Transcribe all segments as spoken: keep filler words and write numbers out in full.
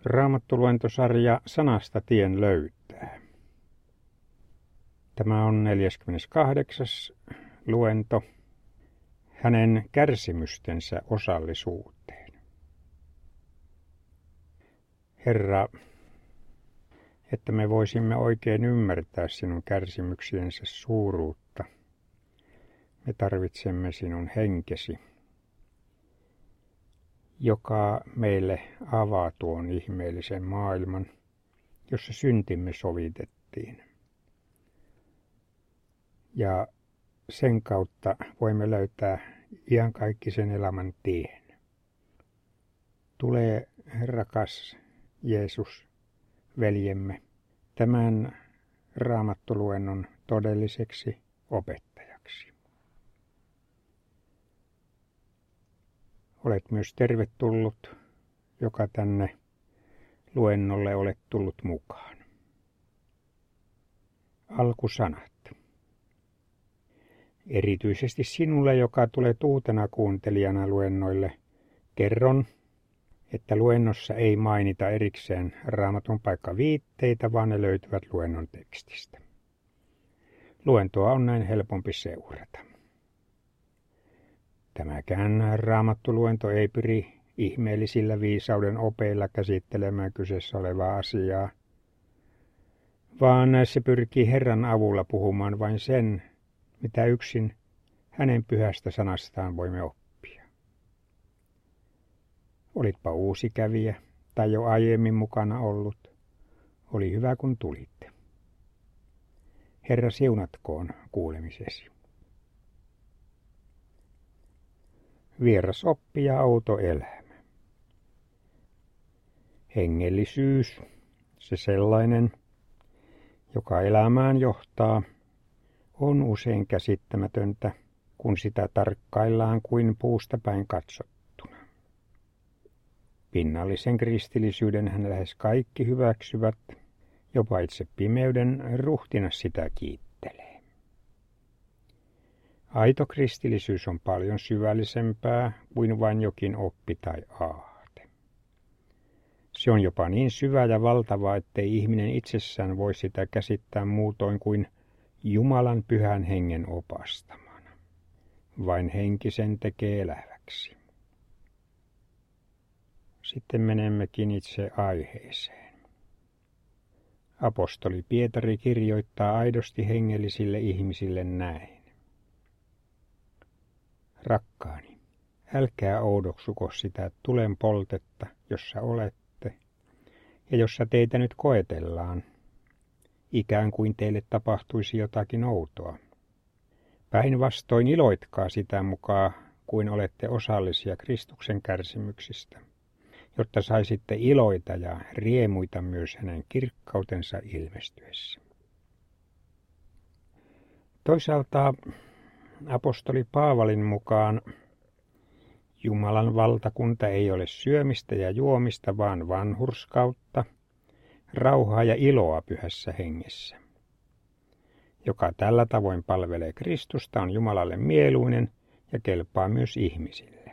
Raamattuluentosarja Sanasta tien löytää. Tämä on neljäskymmeneskahdeksas luento hänen kärsimystensä osallisuuteen. Herra, että me voisimme oikein ymmärtää sinun kärsimyksiensä suuruutta, me tarvitsemme sinun henkesi, joka meille avaa tuon ihmeellisen maailman, jossa syntimme sovitettiin. Ja sen kautta voimme löytää iankaikkisen elämän tien. Tule, rakas Jeesus, veljemme, tämän raamattuluennon todelliseksi opettajaksi. Olet myös tervetullut, joka tänne luennolle olet tullut mukaan. Alkusanat. Erityisesti sinulle, joka tulet uutena kuuntelijana luennoille, kerron, että luennossa ei mainita erikseen Raamatun paikkaviitteitä, vaan ne löytyvät luennon tekstistä. Luentoa on näin helpompi seurata. Tämäkään raamattuluento ei pyri ihmeellisillä viisauden opeilla käsittelemään kyseessä olevaa asiaa, vaan se pyrkii Herran avulla puhumaan vain sen, mitä yksin hänen pyhästä sanastaan voimme oppia. Olitpa uusi kävijä tai jo aiemmin mukana ollut, oli hyvä kun tulitte. Herra siunatkoon kuulemisesi. Vieras oppi ja outo elämä. Hengellisyys, se sellainen, joka elämään johtaa, on usein käsittämätöntä, kun sitä tarkkaillaan kuin puusta päin katsottuna. Pinnallisen kristillisyyden hän lähes kaikki hyväksyvät, jopa itse pimeyden ruhtinas sitä kiittelee. Aito kristillisyys on paljon syvällisempää kuin vain jokin oppi tai aate. Se on jopa niin syvä ja valtava, ettei ihminen itsessään voi sitä käsittää muutoin kuin Jumalan pyhän hengen opastamana. Vain henki sen tekee eläväksi. Sitten menemmekin itse aiheeseen. Apostoli Pietari kirjoittaa aidosti hengellisille ihmisille näin. Rakkaani, älkää oudoksuko sitä tulen poltetta, jossa olette, ja jossa teitä nyt koetellaan, ikään kuin teille tapahtuisi jotakin outoa. Päinvastoin iloitkaa sitä mukaan, kuin olette osallisia Kristuksen kärsimyksistä, jotta saisitte iloita ja riemuita myös hänen kirkkautensa ilmestyessä. Toisaalta apostoli Paavalin mukaan Jumalan valtakunta ei ole syömistä ja juomista, vaan vanhurskautta, rauhaa ja iloa pyhässä hengessä. Joka tällä tavoin palvelee Kristusta, on Jumalalle mieluinen ja kelpaa myös ihmisille.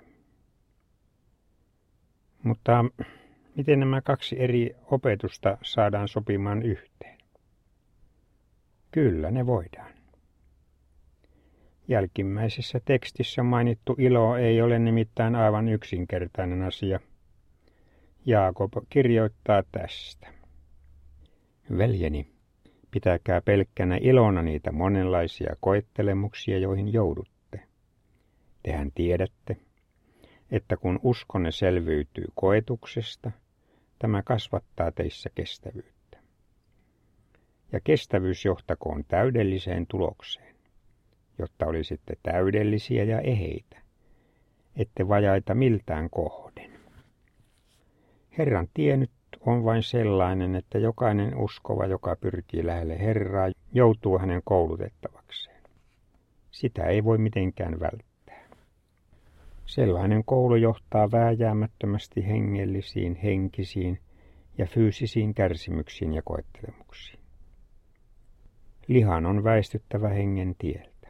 Mutta miten nämä kaksi eri opetusta saadaan sopimaan yhteen? Kyllä ne voidaan. Jälkimmäisessä tekstissä mainittu ilo ei ole nimittäin aivan yksinkertainen asia. Jaakob kirjoittaa tästä. Veljeni, pitäkää pelkkänä ilona niitä monenlaisia koettelemuksia, joihin joudutte. Tehän tiedätte, että kun uskonne selviytyy koetuksesta, tämä kasvattaa teissä kestävyyttä. Ja kestävyys johtakoon täydelliseen tulokseen, jotta olisitte täydellisiä ja eheitä, ette vajaita miltään kohden. Herran tie nyt on vain sellainen, että jokainen uskova, joka pyrkii lähelle Herraa, joutuu hänen koulutettavakseen. Sitä ei voi mitenkään välttää. Sellainen koulu johtaa vääjäämättömästi hengellisiin, henkisiin ja fyysisiin kärsimyksiin ja koettelemuksiin. Lihan on väistyttävä hengen tieltä.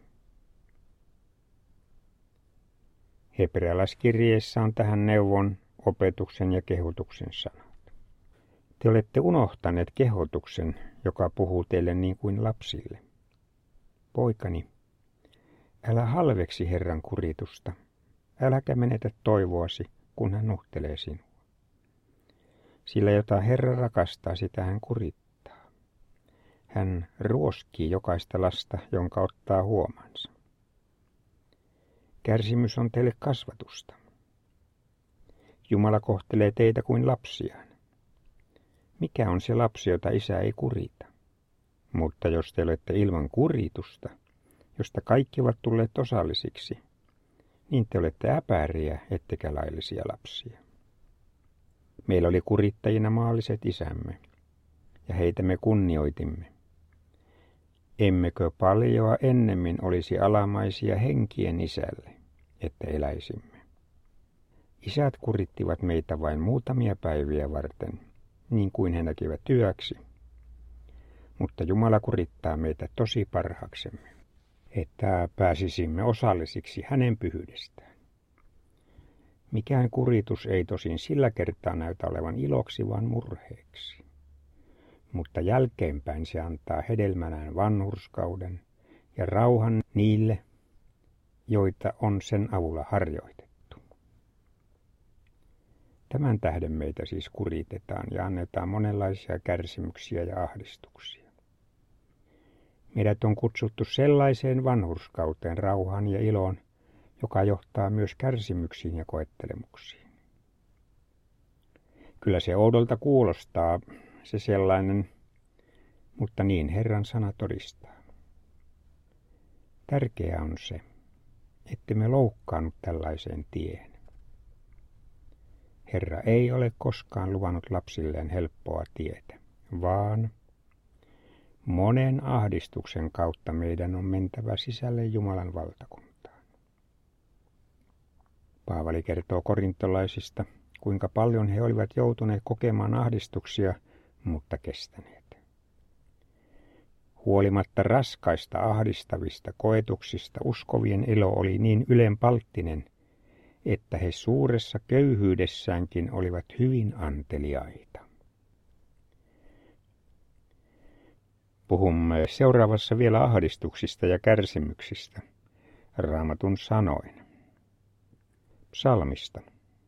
Hebrealaiskirjeessä on tähän neuvon, opetuksen ja kehotuksen sanat. Te olette unohtaneet kehotuksen, joka puhuu teille niin kuin lapsille. Poikani, älä halveksi Herran kuritusta, äläkä menetä toivoasi, kun hän nuhtelee sinua. Sillä jota Herra rakastaa, sitä hän kurittaa. Hän ruoskii jokaista lasta, jonka ottaa huomansa. Kärsimys on teille kasvatusta. Jumala kohtelee teitä kuin lapsiaan. Mikä on se lapsi, jota isä ei kurita? Mutta jos te olette ilman kuritusta, josta kaikki ovat tulleet osallisiksi, niin te olette äpäriä, ettekä laillisia lapsia. Meillä oli kurittajina maalliset isämme, ja heitä me kunnioitimme. Emmekö paljoa ennemmin olisi alamaisia henkien isälle, että eläisimme? Isät kurittivat meitä vain muutamia päiviä varten, niin kuin he näkivät työksi. Mutta Jumala kurittaa meitä tosi parhaaksemme, että pääsisimme osallisiksi hänen pyhyydestään. Mikään kuritus ei tosin sillä kertaa näytä olevan iloksi, vaan murheeksi. Mutta jälkeenpäin se antaa hedelmänään vanhurskauden ja rauhan niille, joita on sen avulla harjoitettu. Tämän tähden meitä siis kuritetaan ja annetaan monenlaisia kärsimyksiä ja ahdistuksia. Meidät on kutsuttu sellaiseen vanhurskauteen, rauhaan ja iloon, joka johtaa myös kärsimyksiin ja koettelemuksiin. Kyllä se oudolta kuulostaa, se sellainen, mutta niin Herran sana todistaa. Tärkeää on se, ettemme loukkaannut tällaiseen tiehen. Herra ei ole koskaan luvannut lapsilleen helppoa tietä, vaan monen ahdistuksen kautta meidän on mentävä sisälle Jumalan valtakuntaan. Paavali kertoo korintolaisista, kuinka paljon he olivat joutuneet kokemaan ahdistuksia, mutta kestäneet. Huolimatta raskaista ahdistavista koetuksista uskovien ilo oli niin ylenpalttinen, että he suuressa köyhyydessäänkin olivat hyvin anteliaita. Puhumme seuraavassa vielä ahdistuksista ja kärsimyksistä, Raamatun sanoin. Psalmista.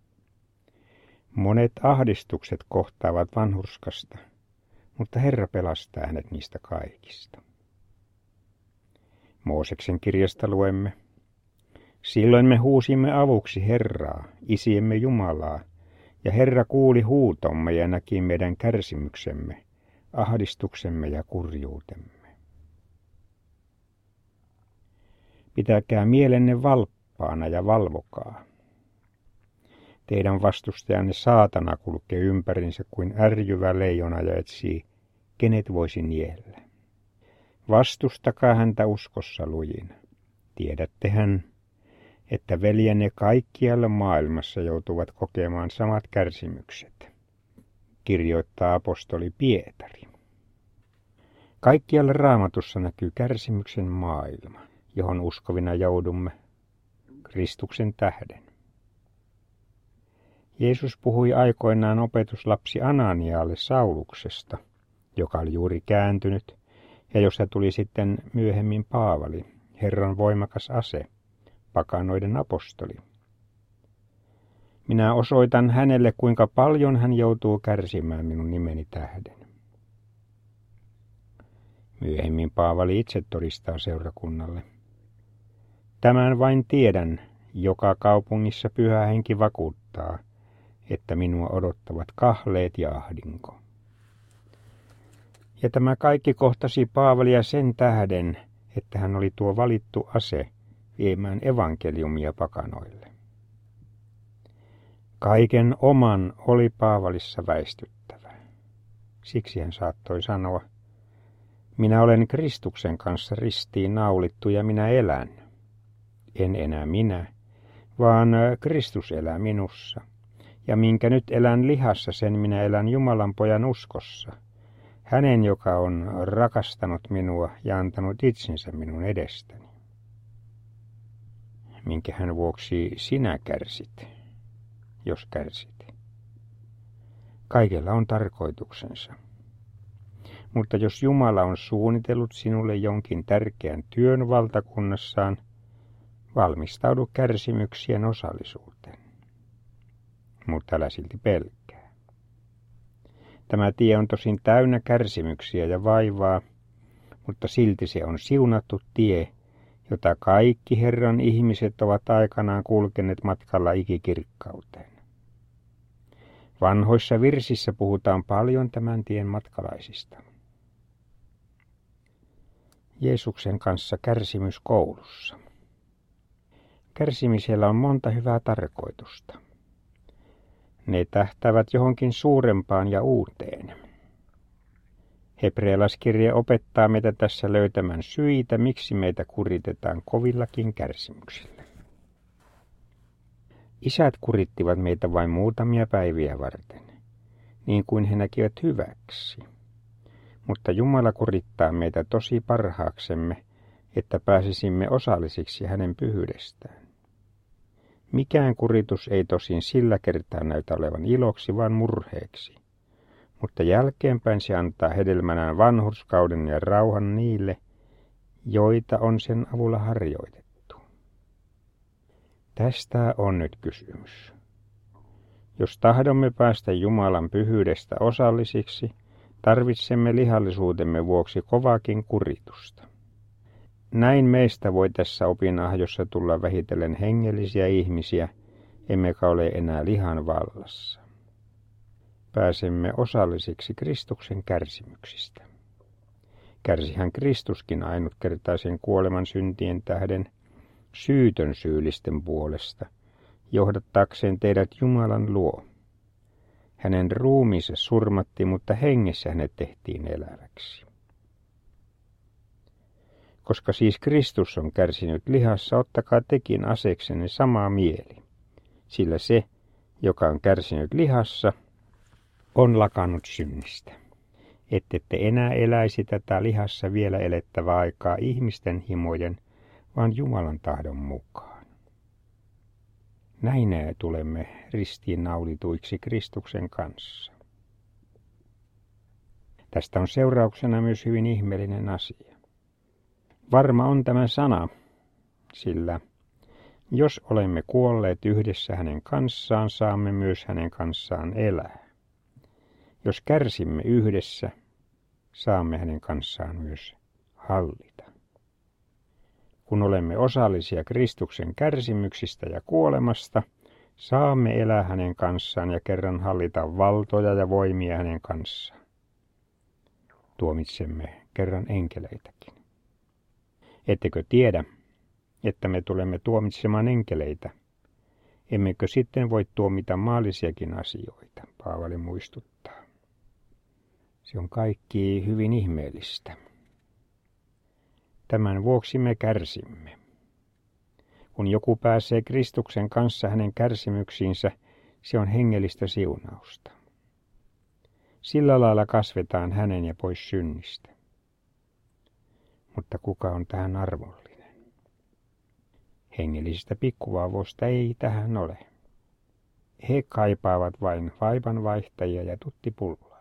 Monet ahdistukset kohtaavat vanhurskasta, mutta Herra pelastaa hänet niistä kaikista. Mooseksen kirjasta luemme. Silloin me huusimme avuksi Herraa, isiemme Jumalaa, ja Herra kuuli huutomme ja näki meidän kärsimyksemme, ahdistuksemme ja kurjuutemme. Pitäkää mielenne valppaana ja valvokaa. Teidän vastustajanne saatana kulkee ympärinsä kuin ärjyvä leijona ja etsii, kenet voisi niellä. Vastustakaa häntä uskossa lujina. Tiedättehän, että veljenne kaikkialla maailmassa joutuvat kokemaan samat kärsimykset, kirjoittaa apostoli Pietari. Kaikkialla Raamatussa näkyy kärsimyksen maailma, johon uskovina joudumme Kristuksen tähden. Jeesus puhui aikoinaan opetuslapsi Ananialle Sauluksesta, joka oli juuri kääntynyt, ja josta tuli sitten myöhemmin Paavali, Herran voimakas ase, pakanoiden apostoli. Minä osoitan hänelle, kuinka paljon hän joutuu kärsimään minun nimeni tähden. Myöhemmin Paavali itse todistaa seurakunnalle. Tämän vain tiedän, joka kaupungissa Pyhä Henki vakuuttaa, että minua odottavat kahleet ja ahdinko. Ja tämä kaikki kohtasi Paavalia sen tähden, että hän oli tuo valittu ase viemään evankeliumia pakanoille. Kaiken oman oli Paavalissa väistyttävä. Siksi hän saattoi sanoa, minä olen Kristuksen kanssa ristiin naulittu ja minä elän. En enää minä, vaan Kristus elää minussa. Ja minkä nyt elän lihassa, sen minä elän Jumalan pojan uskossa. Hänen, joka on rakastanut minua ja antanut itsensä minun edestäni. Minkä hän vuoksi sinä kärsit, jos kärsit. Kaikella on tarkoituksensa. Mutta jos Jumala on suunnitellut sinulle jonkin tärkeän työn valtakunnassaan, valmistaudu kärsimyksien osallisuuteen. Mutta älä silti pelkää. Tämä tie on tosin täynnä kärsimyksiä ja vaivaa, mutta silti se on siunattu tie, jota kaikki Herran ihmiset ovat aikanaan kulkeneet matkalla ikikirkkauteen. Vanhoissa virsissä puhutaan paljon tämän tien matkalaisista. Jeesuksen kanssa kärsimyskoulussa. Kärsimisellä on monta hyvää tarkoitusta. Ne tähtäävät johonkin suurempaan ja uuteen. Hebrealaiskirje opettaa meitä tässä löytämään syitä, miksi meitä kuritetaan kovillakin kärsimyksillä. Isät kurittivat meitä vain muutamia päiviä varten, niin kuin he näkivät hyväksi. Mutta Jumala kurittaa meitä tosi parhaaksemme, että pääsisimme osallisiksi hänen pyhyydestään. Mikään kuritus ei tosin sillä kertaa näytä olevan iloksi, vaan murheeksi. Mutta jälkeenpäin se antaa hedelmänään vanhurskauden ja rauhan niille, joita on sen avulla harjoitettu. Tästä on nyt kysymys. Jos tahdomme päästä Jumalan pyhyydestä osallisiksi, tarvitsemme lihallisuutemme vuoksi kovaakin kuritusta. Näin meistä voi tässä opinahjossa tulla vähitellen hengellisiä ihmisiä, emmekä ole enää lihan vallassa. Pääsemme osallisiksi Kristuksen kärsimyksistä. Kärsihän Kristuskin ainutkertaisen kuoleman syntien tähden syytön syyllisten puolesta, johdattaakseen teidät Jumalan luo. Hänen ruumiinsa surmattiin, mutta hengessä hänet tehtiin eläväksi. Koska siis Kristus on kärsinyt lihassa, ottakaa tekin aseeksenne samaa mieli, sillä se, joka on kärsinyt lihassa, on lakannut synnistä, ettette enää eläisi tätä lihassa vielä elettävää aikaa ihmisten himojen, vaan Jumalan tahdon mukaan. Näin tulemme ristiinnaulituiksi Kristuksen kanssa. Tästä on seurauksena myös hyvin ihmeellinen asia. Varma on tämä sana, sillä jos olemme kuolleet yhdessä hänen kanssaan, saamme myös hänen kanssaan elää. Jos kärsimme yhdessä, saamme hänen kanssaan myös hallita. Kun olemme osallisia Kristuksen kärsimyksistä ja kuolemasta, saamme elää hänen kanssaan ja kerran hallita valtoja ja voimia hänen kanssaan. Tuomitsemme kerran enkeleitäkin. Ettekö tiedä, että me tulemme tuomitsemaan enkeleitä? Emmekö sitten voi tuomita maallisiakin asioita, Paavali muistuttaa. Se on kaikki hyvin ihmeellistä. Tämän vuoksi me kärsimme. Kun joku pääsee Kristuksen kanssa hänen kärsimyksiinsä, se on hengellistä siunausta. Sillä lailla kasvetaan hänen ja pois synnistä. Mutta kuka on tähän arvollinen? Hengellisistä pikkuvauvoista ei tähän ole. He kaipaavat vain vaipanvaihtajia ja tuttipulloa.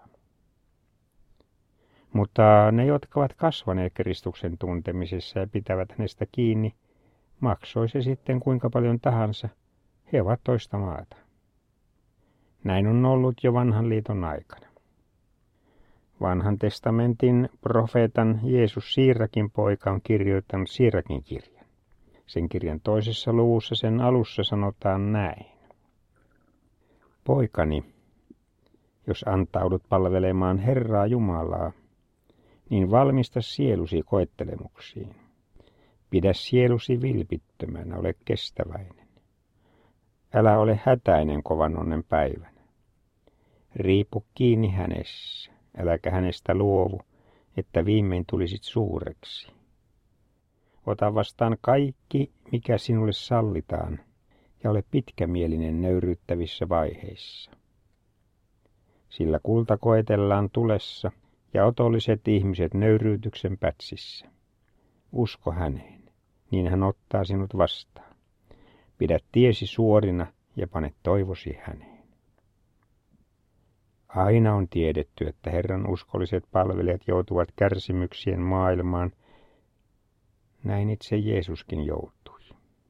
Mutta ne, jotka ovat kasvaneet Kristuksen tuntemisessa ja pitävät hänestä kiinni, maksoi se sitten kuinka paljon tahansa, he ovat toista maata. Näin on ollut jo vanhan liiton aikana. Vanhan testamentin profeetan Jeesus Siirakin poika on kirjoittanut Siirakin kirjan. Sen kirjan toisessa luvussa sen alussa sanotaan näin. Poikani, jos antaudut palvelemaan Herraa Jumalaa, niin valmista sielusi koettelemuksiin. Pidä sielusi vilpittömänä, ole kestäväinen. Älä ole hätäinen kovan onnen päivänä. Riipu kiinni hänessä, äläkä hänestä luovu, että viimein tulisit suureksi. Ota vastaan kaikki, mikä sinulle sallitaan, ja ole pitkämielinen nöyryyttävissä vaiheissa. Sillä kulta koetellaan tulessa, ja otolliset ihmiset nöyryytyksen pätsissä. Usko häneen, niin hän ottaa sinut vastaan. Pidä tiesi suorina ja pane toivosi häneen. Aina on tiedetty, että Herran uskolliset palvelijat joutuvat kärsimyksien maailmaan. Näin itse Jeesuskin joutui.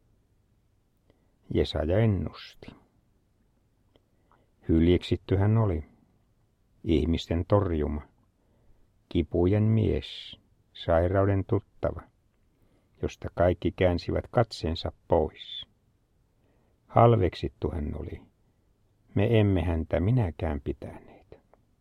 Jesaja ennusti. Hyljeksitty hän oli, ihmisten torjuma, kipujen mies, sairauden tuttava, josta kaikki käänsivät katseensa pois. Halveksittu hän oli, me emme häntä minäkään pitäneet.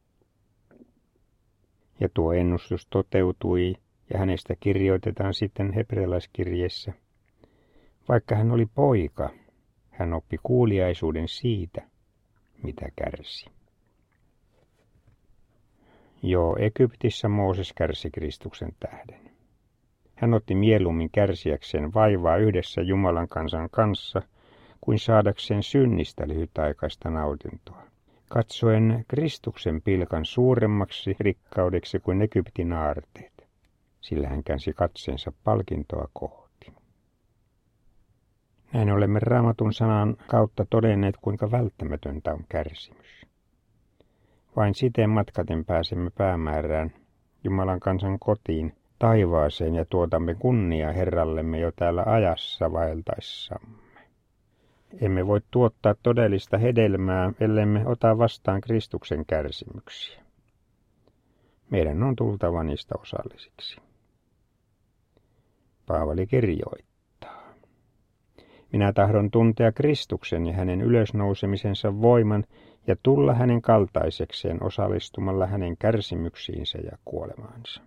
Ja tuo ennustus toteutui, ja hänestä kirjoitetaan sitten hebrealaiskirjeessä. Vaikka hän oli poika, hän oppi kuuliaisuuden siitä, mitä kärsi. Jo Egyptissä Mooses kärsi Kristuksen tähden. Hän otti mieluummin kärsiäkseen vaivaa yhdessä Jumalan kansan kanssa, kuin saadakseen synnistä lyhytaikaista nautintoa, katsoen Kristuksen pilkan suuremmaksi rikkaudeksi kuin Egyptin aarteet, sillä hän käänsi katseensa palkintoa kohti. Näin olemme Raamatun sanan kautta todenneet, kuinka välttämätöntä on kärsimys. Vain siten matkaten pääsemme päämäärään, Jumalan kansan kotiin, taivaaseen, ja tuotamme kunnia Herrallemme jo täällä ajassa vaeltaessamme. Emme voi tuottaa todellista hedelmää, ellemme ota vastaan Kristuksen kärsimyksiä. Meidän on tultava niistä osallisiksi. Paavali kirjoittaa. Minä tahdon tuntea Kristuksen ja hänen ylösnousemisensa voiman ja tulla hänen kaltaisekseen osallistumalla hänen kärsimyksiinsä ja kuolemaansa.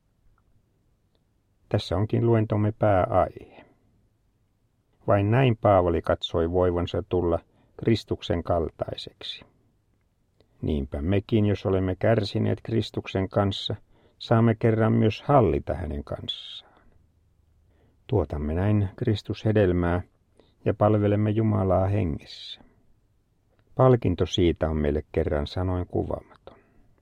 Tässä onkin luentomme pääaihe. Vain näin Paavali katsoi voivansa tulla Kristuksen kaltaiseksi. Niinpä mekin, jos olemme kärsineet Kristuksen kanssa, saamme kerran myös hallita hänen kanssaan. Tuotamme näin Kristushedelmää ja palvelemme Jumalaa hengessä. Palkinto siitä on meille kerran sanoin kuvaamaton.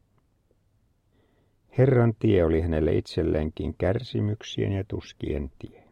Herran tie oli hänelle itselleenkin kärsimyksien ja tuskien tie.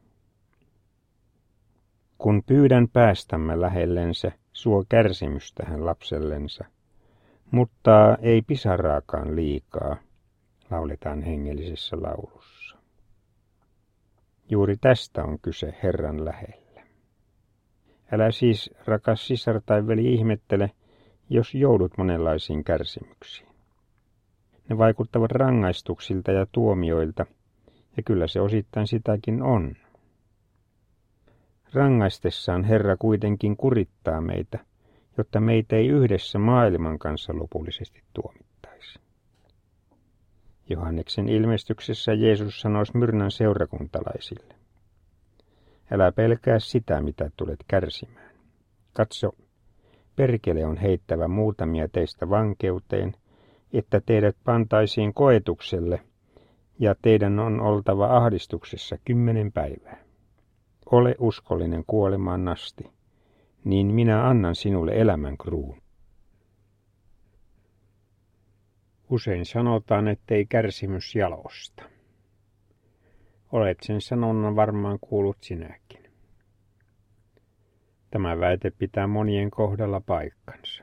Kun pyydän päästämme lähellensä, suo kärsimystä hän lapsellensa, mutta ei pisaraakaan liikaa, lauletaan hengellisessä laulussa. Juuri tästä on kyse Herran lähellä. Älä siis, rakas sisar tai veli, ihmettele, jos joudut monenlaisiin kärsimyksiin. Ne vaikuttavat rangaistuksilta ja tuomioilta, ja kyllä se osittain sitäkin on. Rangaistessaan Herra kuitenkin kurittaa meitä, jotta meitä ei yhdessä maailman kanssa lopullisesti tuomittaisi. Johanneksen ilmestyksessä Jeesus sanoi Smyrnan seurakuntalaisille. Älä pelkää sitä, mitä tulet kärsimään. Katso, perkele on heittävä muutamia teistä vankeuteen, että teidät pantaisiin koetukselle, ja teidän on oltava ahdistuksessa kymmenen päivää. Ole uskollinen kuolemaan asti, niin minä annan sinulle elämän kruun. Usein sanotaan, ettei kärsimys jalosta. Olet sen sanonnan varmaan kuullut sinäkin. Tämä väite pitää monien kohdalla paikkansa.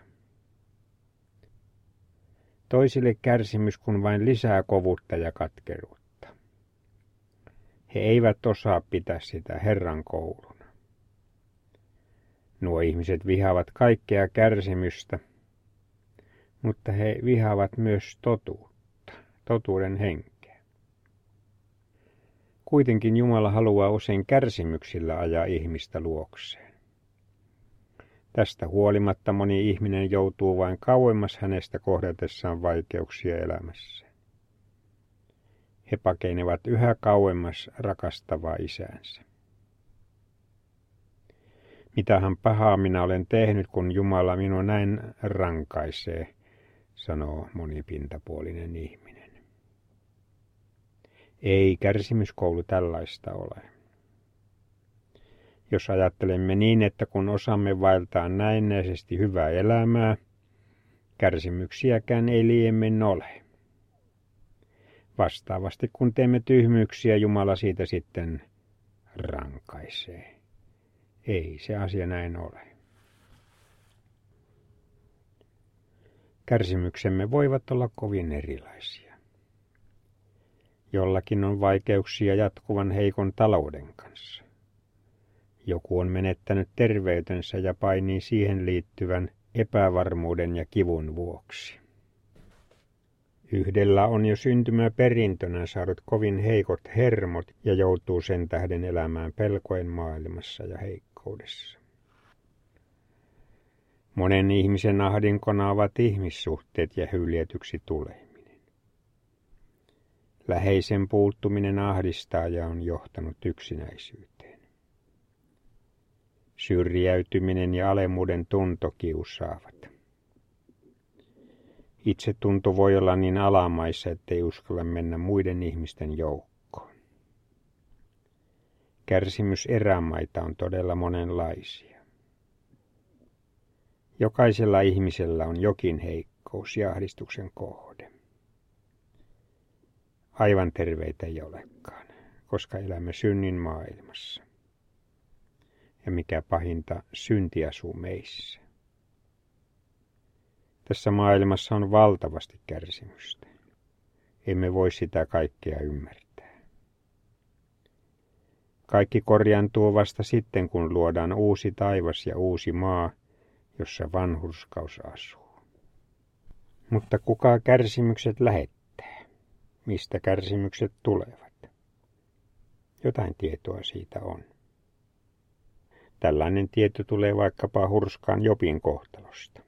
Toisille kärsimys kun vain lisää kovuutta ja katkeruutta. He eivät osaa pitää sitä Herran kouluna. Nuo ihmiset vihaavat kaikkea kärsimystä, mutta he vihaavat myös totuutta, totuuden henkeä. Kuitenkin Jumala haluaa usein kärsimyksillä ajaa ihmistä luokseen. Tästä huolimatta moni ihminen joutuu vain kauemmas hänestä kohdatessaan vaikeuksia elämässä. He pakenevat yhä kauemmas rakastavaa isäänsä. Mitähän pahaa minä olen tehnyt, kun Jumala minua näin rankaisee, sanoo monipintapuolinen ihminen. Ei kärsimyskoulu tällaista ole. Jos ajattelemme niin, että kun osamme vaeltaa näennäisesti hyvää elämää, kärsimyksiäkään ei liiemmin ole. Vastaavasti kun teemme tyhmyyksiä, Jumala siitä sitten rankaisee. Ei se asia näin ole. Kärsimyksemme voivat olla kovin erilaisia. Jollakin on vaikeuksia jatkuvan heikon talouden kanssa. Joku on menettänyt terveytensä ja painii siihen liittyvän epävarmuuden ja kivun vuoksi. Yhdellä on jo syntymäperintönä saanut kovin heikot hermot ja joutuu sen tähden elämään pelkojen maailmassa ja heikkoudessa. Monen ihmisen ahdinkona ovat ihmissuhteet ja hyljetyksi tuleminen. Läheisen puuttuminen ahdistaa ja on johtanut yksinäisyyteen. Syrjäytyminen ja alemmuuden tunto kiusaavat. Itsetunto voi olla niin alamaissa, ettei uskalla mennä muiden ihmisten joukkoon. Kärsimyserämaita on todella monenlaisia. Jokaisella ihmisellä on jokin heikkous ja ahdistuksen kohde. Aivan terveitä ei olekaan, koska elämme synnin maailmassa. Ja mikä pahinta, synti asuu meissä. Tässä maailmassa on valtavasti kärsimystä. Emme voi sitä kaikkea ymmärtää. Kaikki korjaantuu vasta sitten, kun luodaan uusi taivas ja uusi maa, jossa vanhurskaus asuu. Mutta kuka kärsimykset lähettää? Mistä kärsimykset tulevat? Jotain tietoa siitä on. Tällainen tieto tulee vaikkapa hurskaan Jobin kohtalosta.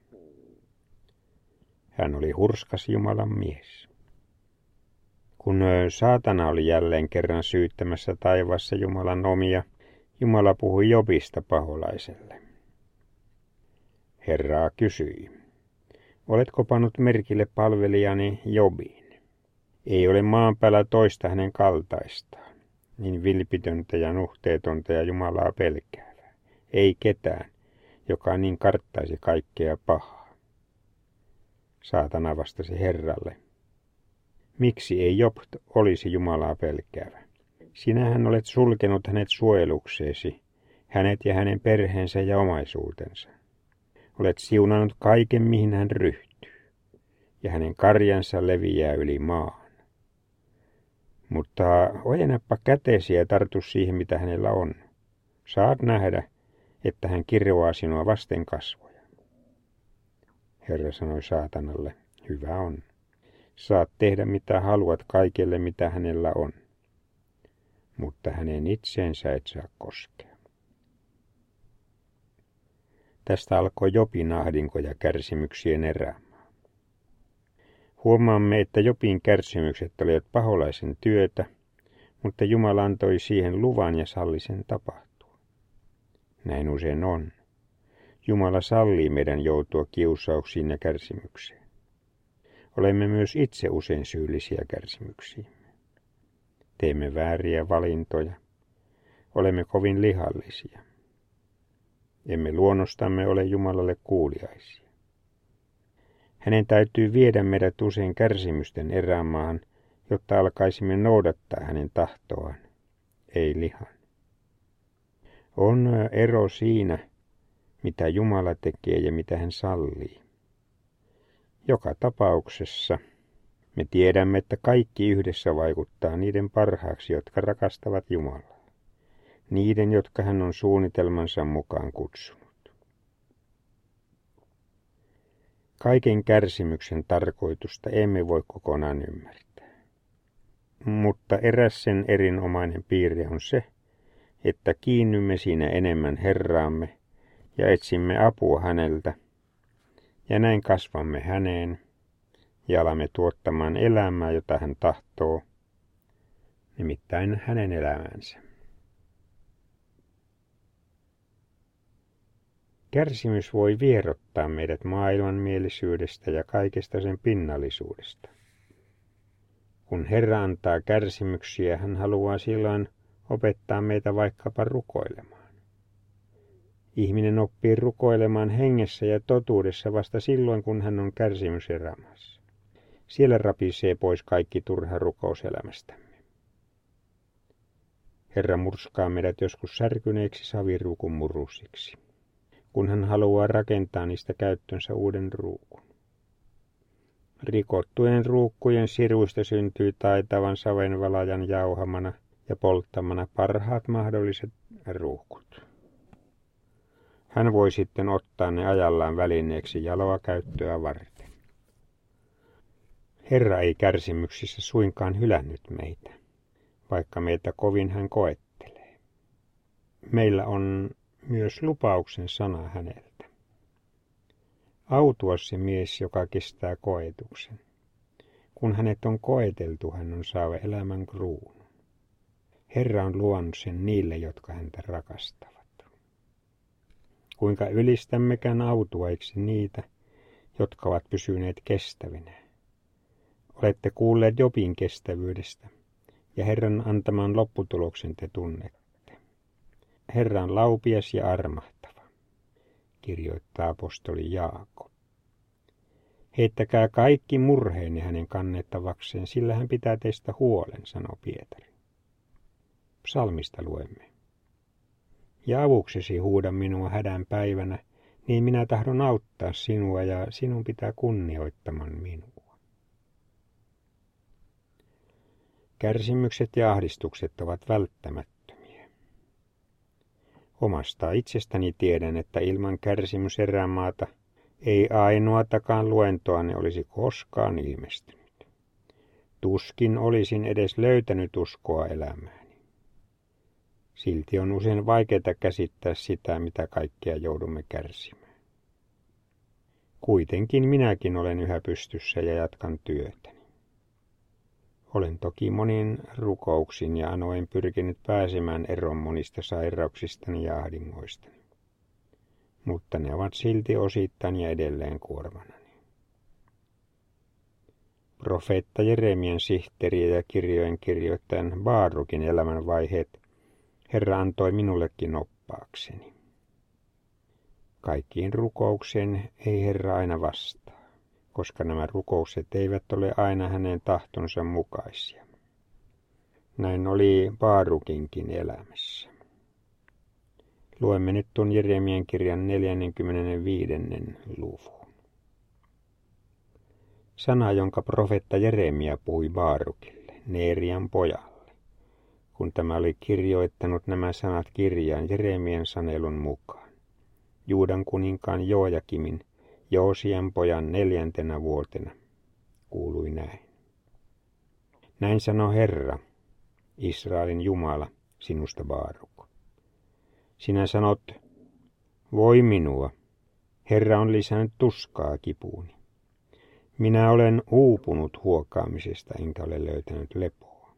Hän oli hurskas Jumalan mies. Kun saatana oli jälleen kerran syyttämässä taivaassa Jumalan omia, Jumala puhui Jobista paholaiselle. Herraa kysyi, oletko pannut merkille palvelijani Jobiin? Ei ole maan päällä toista hänen kaltaistaan, niin vilpitöntä ja nuhteetonta ja Jumalaa pelkäävää. Ei ketään, joka niin karttaisi kaikkea pahaa. Saatana vastasi Herralle, miksi ei Job olisi Jumalaa pelkäävä? Sinähän olet sulkenut hänet suojelukseesi, hänet ja hänen perheensä ja omaisuutensa. Olet siunannut kaiken, mihin hän ryhtyy, ja hänen karjansa leviää yli maan. Mutta ojennappa käteesi ja tartu siihen, mitä hänellä on. Saat nähdä, että hän kirjoaa sinua vasten kasvoja. Herra sanoi saatanalle, hyvä on. Saat tehdä mitä haluat kaikelle, mitä hänellä on. Mutta hänen itseensä et saa koskea. Tästä alkoi Jobin ahdinko ja kärsimyksien erämaa. Huomaamme, että Jobin kärsimykset olivat paholaisen työtä, mutta Jumala antoi siihen luvan ja salli sen tapahtua. Näin usein on. Jumala sallii meidän joutua kiusauksiin ja kärsimykseen. Olemme myös itse usein syyllisiä kärsimyksiimme. Teemme vääriä valintoja. Olemme kovin lihallisia. Emme luonnostamme ole Jumalalle kuuliaisia. Hänen täytyy viedä meidät usein kärsimysten erämaahan, jotta alkaisimme noudattaa hänen tahtoaan, ei lihan. On ero siinä, mitä Jumala tekee ja mitä hän sallii. Joka tapauksessa me tiedämme, että kaikki yhdessä vaikuttaa niiden parhaaksi, jotka rakastavat Jumalaa. Niiden, jotka hän on suunnitelmansa mukaan kutsunut. Kaiken kärsimyksen tarkoitusta emme voi kokonaan ymmärtää. Mutta eräs sen erinomainen piirre on se, että kiinnymme siinä enemmän Herraamme ja etsimme apua häneltä, ja näin kasvamme häneen ja alamme tuottamaan elämää, jota hän tahtoo, nimittäin hänen elämänsä. Kärsimys voi vierottaa meidät maailmanmielisyydestä ja kaikesta sen pinnallisuudesta. Kun Herra antaa kärsimyksiä, hän haluaa silloin opettaa meitä vaikkapa rukoilemaan. Ihminen oppii rukoilemaan hengessä ja totuudessa vasta silloin, kun hän on kärsimyserämässä. Siellä rapisee pois kaikki turha rukouselämästämme. Herra murskaa meidät joskus särkyneiksi saviruukun murusiksi, kun hän haluaa rakentaa niistä käyttönsä uuden ruukun. Rikottujen ruukkujen siruista syntyi taitavan savenvalajan jauhamana ja polttamana parhaat mahdolliset ruukut. Hän voi sitten ottaa ne ajallaan välineeksi jaloa käyttöä varten. Herra ei kärsimyksissä suinkaan hylännyt meitä, vaikka meitä kovin hän koettelee. Meillä on myös lupauksen sana häneltä. Autua se mies, joka kestää koetuksen. Kun hänet on koeteltu, hän on saava elämän kruunun. Herra on luonut sen niille, jotka häntä rakastavat. Kuinka ylistämmekään autuaiksi niitä, jotka ovat pysyneet kestävinä. Olette kuulleet Jobin kestävyydestä, ja Herran antaman lopputuloksen te tunnette. Herra on laupias ja armahtava, kirjoittaa apostoli Jaakob. Heittäkää kaikki murheenne hänen kannettavakseen, sillä hän pitää teistä huolen, sanoo Pietari. Psalmista luemme. Ja avuksesi huuda minua hädän päivänä, niin minä tahdon auttaa sinua ja sinun pitää kunnioittaman minua. Kärsimykset ja ahdistukset ovat välttämättömiä. Omasta itsestäni tiedän, että ilman kärsimyserämaata ei ainoatakaan luentoa ne olisi koskaan ilmestynyt. Tuskin olisin edes löytänyt uskoa elämääni. Silti on usein vaikeaa käsittää sitä, mitä kaikkea joudumme kärsimään. Kuitenkin minäkin olen yhä pystyssä ja jatkan työtäni. Olen toki monin rukouksin ja anoin pyrkinyt pääsemään eroon monista sairauksistani ja ahdingoistani. Mutta ne ovat silti osittain ja edelleen kuormanani. Profeetta Jeremian sihteeriä ja kirjojen kirjoittajan Baarukin elämänvaiheet Herra antoi minullekin oppaakseni. Kaikkiin rukoukseen ei Herra aina vastaa, koska nämä rukoukset eivät ole aina hänen tahtonsa mukaisia. Näin oli Baarukinkin elämässä. Luemme nyt tuon Jeremian kirjan neljäskymmenesviides luvun. Sana, jonka profeetta Jeremia puhui Baarukille, Neerian pojalle, kun tämä oli kirjoittanut nämä sanat kirjaan Jeremian sanelun mukaan. Juudan kuninkaan Joojakimin, Joosian pojan neljäntenä vuotena, kuului näin. Näin sanoi Herra, Israelin Jumala, sinusta Baaruk. Sinä sanot, voi minua, Herra on lisännyt tuskaa kipuuni. Minä olen uupunut huokaamisesta, enkä ole löytänyt lepoa.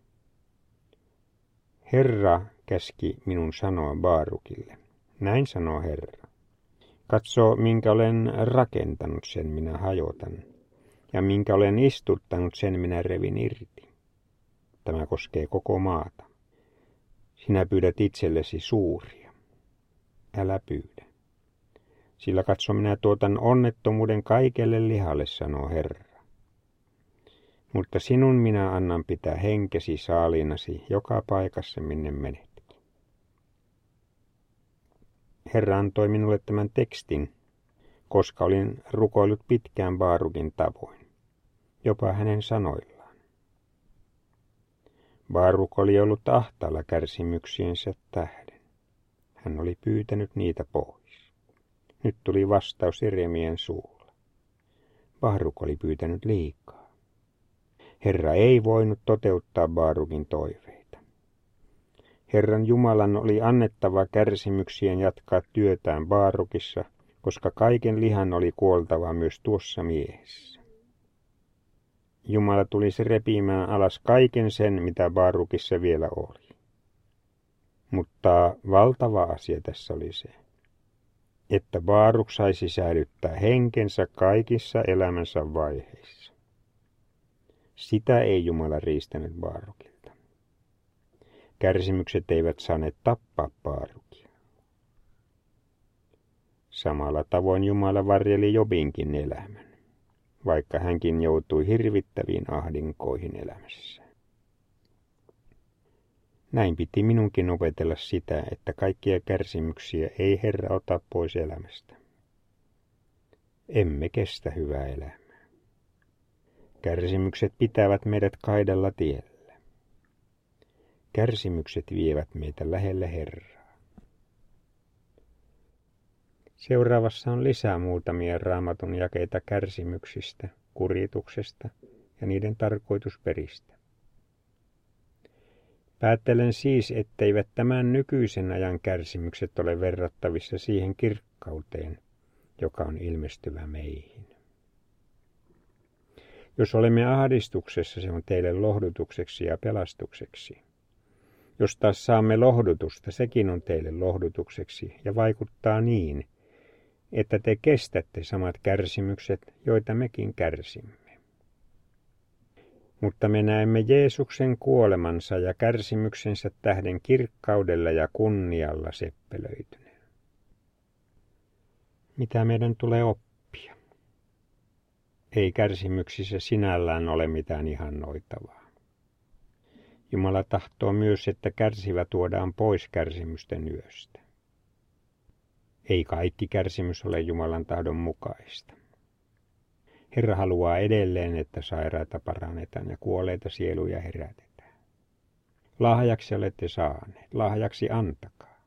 Herra käski minun sanoa Baarukille. Näin sanoo Herra. Katso, minkä olen rakentanut, sen minä hajotan, ja minkä olen istuttanut, sen minä revin irti. Tämä koskee koko maata. Sinä pyydät itsellesi suuria. Älä pyydä. Sillä katso, minä tuotan onnettomuuden kaikelle lihalle, sanoo Herra. Mutta sinun minä annan pitää henkesi saalinasi joka paikassa, minne menetkin. Herra antoi minulle tämän tekstin, koska olin rukoillut pitkään Baarukin tavoin, jopa hänen sanoillaan. Baaruk oli ollut ahtaalla kärsimyksiensä tähden. Hän oli pyytänyt niitä pois. Nyt tuli vastaus Jeremian suulla. Baaruk oli pyytänyt liikaa. Herra ei voinut toteuttaa Baarukin toiveita. Herran Jumalan oli annettava kärsimyksien jatkaa työtään Baarukissa, koska kaiken lihan oli kuoltava myös tuossa miehessä. Jumala tulisi repimään alas kaiken sen, mitä Baarukissa vielä oli. Mutta valtava asia tässä oli se, että Baaruk saisi säilyttää henkensä kaikissa elämänsä vaiheissa. Sitä ei Jumala riistänyt Baarukilta. Kärsimykset eivät saaneet tappaa Baarukia. Samalla tavoin Jumala varjeli Jobinkin elämän, vaikka hänkin joutui hirvittäviin ahdinkoihin elämässä. Näin piti minunkin opetella sitä, että kaikkia kärsimyksiä ei Herra ota pois elämästä. Emme kestä hyvää elämää. Kärsimykset pitävät meidät kaidalla tiellä. Kärsimykset vievät meitä lähelle Herraa. Seuraavassa on lisää muutamia Raamatun jakeita kärsimyksistä, kurituksesta ja niiden tarkoitusperistä. Päättelen siis, etteivät tämän nykyisen ajan kärsimykset ole verrattavissa siihen kirkkauteen, joka on ilmestyvä meihin. Jos olemme ahdistuksessa, se on teille lohdutukseksi ja pelastukseksi. Jos taas saamme lohdutusta, sekin on teille lohdutukseksi ja vaikuttaa niin, että te kestätte samat kärsimykset, joita mekin kärsimme. Mutta me näemme Jeesuksen kuolemansa ja kärsimyksensä tähden kirkkaudella ja kunnialla seppelöityneen. Mitä meidän tulee oppia? Ei kärsimyksissä sinällään ole mitään ihannoitavaa. Jumala tahtoo myös, että kärsivä tuodaan pois kärsimysten yöstä. Ei kaikki kärsimys ole Jumalan tahdon mukaista. Herra haluaa edelleen, että sairaita parannetaan ja kuolleita sieluja herätetään. Lahjaksi olette saaneet, lahjaksi antakaa.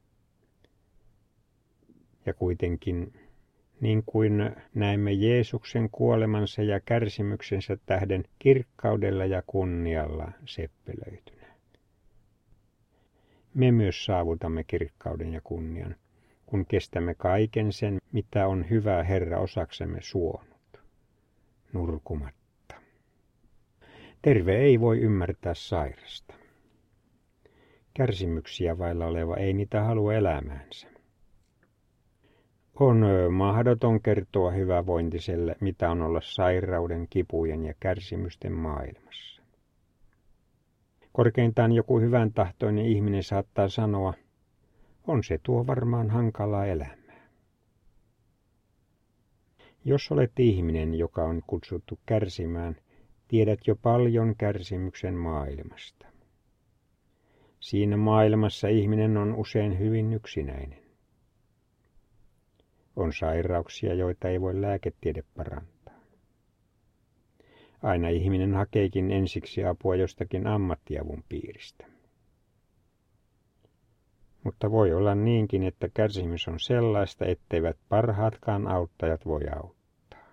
Ja kuitenkin, niin kuin näemme Jeesuksen kuolemansa ja kärsimyksensä tähden kirkkaudella ja kunnialla seppelöitynä. Me myös saavutamme kirkkauden ja kunnian, kun kestämme kaiken sen, mitä on hyvää Herra osaksemme suonut, nurkumatta. Terve ei voi ymmärtää sairasta. Kärsimyksiä vailla oleva ei niitä halua elämäänsä. On mahdoton kertoa hyvävointiselle, mitä on olla sairauden, kipujen ja kärsimysten maailmassa. Korkeintaan joku hyvän tahtoinen ihminen saattaa sanoa, on se tuo varmaan hankalaa elämää. Jos olet ihminen, joka on kutsuttu kärsimään, tiedät jo paljon kärsimyksen maailmasta. Siinä maailmassa ihminen on usein hyvin yksinäinen. On sairauksia, joita ei voi lääketiede parantaa. Aina ihminen hakeekin ensiksi apua jostakin ammattiavun piiristä. Mutta voi olla niinkin, että kärsimys on sellaista, etteivät parhaatkaan auttajat voi auttaa.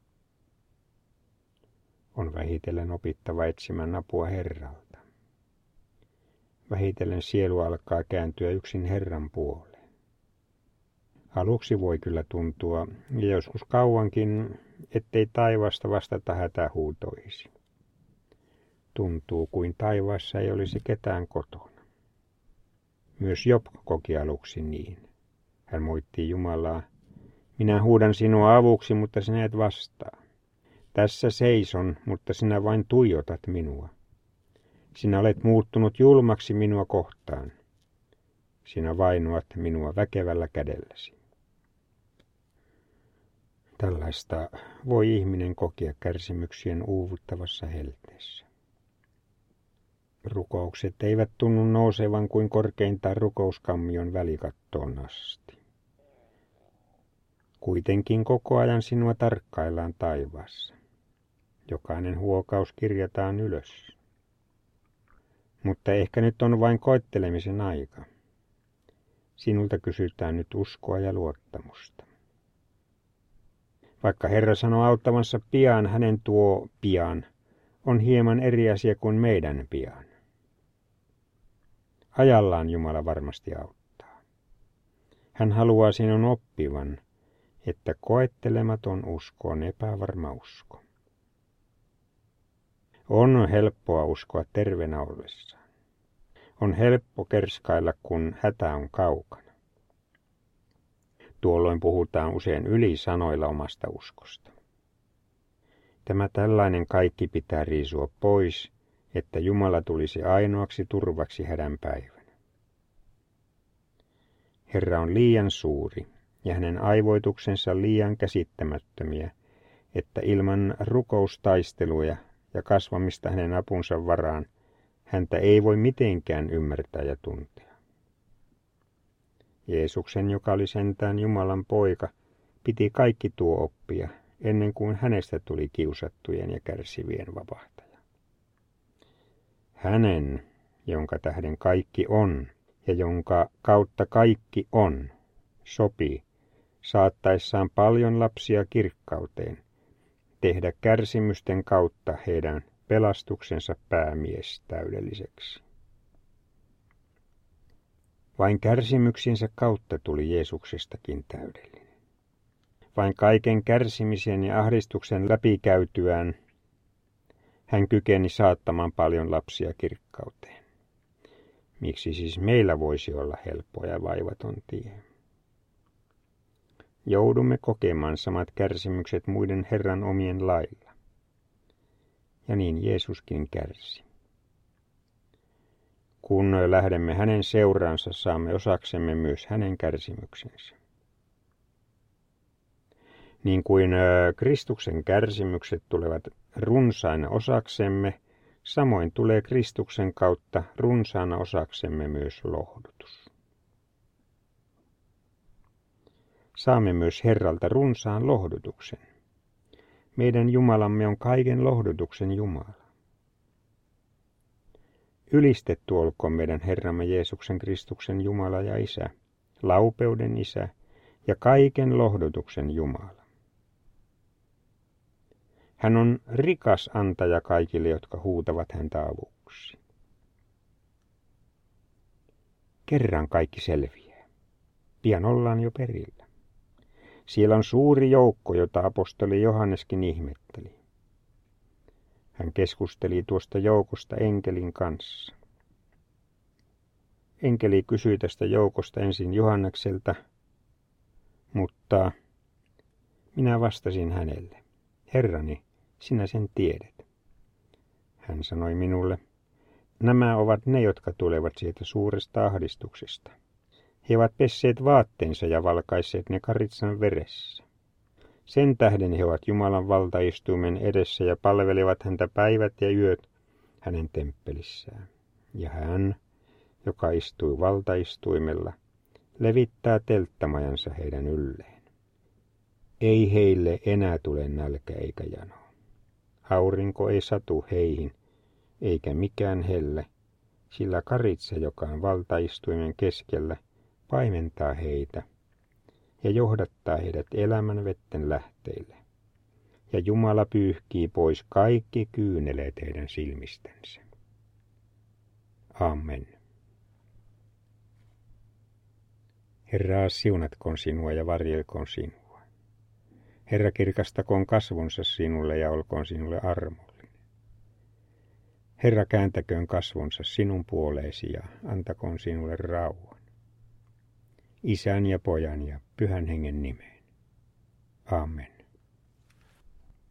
On vähitellen opittava etsimään apua Herralta. Vähitellen sielu alkaa kääntyä yksin Herran puoleen. Aluksi voi kyllä tuntua, ja joskus kauankin, ettei taivaasta vastata hätähuutoisi. Tuntuu kuin taivaassa ei olisi ketään kotona. Myös Job koki aluksi niin. Hän moitti Jumalaa. Minä huudan sinua avuksi, mutta sinä et vastaa. Tässä seison, mutta sinä vain tuijotat minua. Sinä olet muuttunut julmaksi minua kohtaan. Sinä vainoat minua väkevällä kädelläsi. Tällaista voi ihminen kokea kärsimyksien uuvuttavassa helteessä. Rukoukset eivät tunnu nousevan kuin korkeintaan rukouskammion välikattoon asti. Kuitenkin koko ajan sinua tarkkaillaan taivaassa. Jokainen huokaus kirjataan ylös. Mutta ehkä nyt on vain koettelemisen aika. Sinulta kysytään nyt uskoa ja luottamusta. Vaikka Herra sanoo auttavansa pian, hänen tuo pian on hieman eri asia kuin meidän pian. Ajallaan Jumala varmasti auttaa. Hän haluaa sinun oppivan, että koettelematon usko on epävarma usko. On helppoa uskoa terveenä ollessaan. On helppo kerskailla, kun hätä on kaukana. Tuolloin puhutaan usein ylisanoilla omasta uskosta. Tämä tällainen kaikki pitää riisua pois, että Jumala tulisi ainoaksi turvaksi hädän päivänä. Herra on liian suuri ja hänen aivoituksensa liian käsittämättömiä, että ilman rukoustaisteluja ja kasvamista hänen apunsa varaan häntä ei voi mitenkään ymmärtää ja tuntea. Jeesuksen, joka oli sentään Jumalan poika, piti kaikki tuo oppia, ennen kuin hänestä tuli kiusattujen ja kärsivien vapahtaja. Hänen, jonka tähden kaikki on ja jonka kautta kaikki on, sopi, saattaessaan paljon lapsia kirkkauteen, tehdä kärsimysten kautta heidän pelastuksensa päämies täydelliseksi. Vain kärsimyksinsä kautta tuli Jeesuksestakin täydellinen. Vain kaiken kärsimisen ja ahdistuksen läpikäytyään hän kykeni saattamaan paljon lapsia kirkkauteen. Miksi siis meillä voisi olla helppo ja vaivaton tie? Joudumme kokemaan samat kärsimykset muiden Herran omien lailla. Ja niin Jeesuskin kärsi. Kun lähdemme hänen seuraansa, saamme osaksemme myös hänen kärsimyksensä. Niin kuin Kristuksen kärsimykset tulevat runsaina osaksemme, samoin tulee Kristuksen kautta runsaana osaksemme myös lohdutus. Saamme myös Herralta runsaan lohdutuksen. Meidän Jumalamme on kaiken lohdutuksen Jumala. Ylistetty olkoon meidän Herramme Jeesuksen Kristuksen Jumala ja Isä, laupeuden Isä ja kaiken lohdutuksen Jumala. Hän on rikas antaja kaikille, jotka huutavat häntä avuksi. Kerran kaikki selviää. Pian ollaan jo perillä. Siellä on suuri joukko, jota apostoli Johanneskin ihmetteli. Hän keskusteli tuosta joukosta enkelin kanssa. Enkeli kysyi tästä joukosta ensin Johannekselta, mutta minä vastasin hänelle, Herrani, sinä sen tiedät. Hän sanoi minulle, nämä ovat ne, jotka tulevat sieltä suuresta ahdistuksesta. He ovat pesseet vaatteensa ja valkaisseet ne karitsan veressä. Sen tähden he ovat Jumalan valtaistuimen edessä ja palvelevat häntä päivät ja yöt hänen temppelissään. Ja hän, joka istui valtaistuimella, levittää telttamajansa heidän ylleen. Ei heille enää tule nälkä eikä jano. Aurinko ei satu heihin, eikä mikään helle, sillä karitsa, joka on valtaistuimen keskellä, paimentaa heitä ja johdattaa heidät elämän vetten lähteille. Ja Jumala pyyhkii pois kaikki kyyneleet heidän silmistänsä. Amen. Herra, siunatkoon sinua ja varjelkoon sinua. Herra, kirkastakoon kasvonsa sinulle ja olkoon sinulle armollinen. Herra, kääntäköön kasvonsa sinun puoleesi ja antakoon sinulle rauhan. Isän ja Pojan ja Pyhän Hengen nimeen. Amen.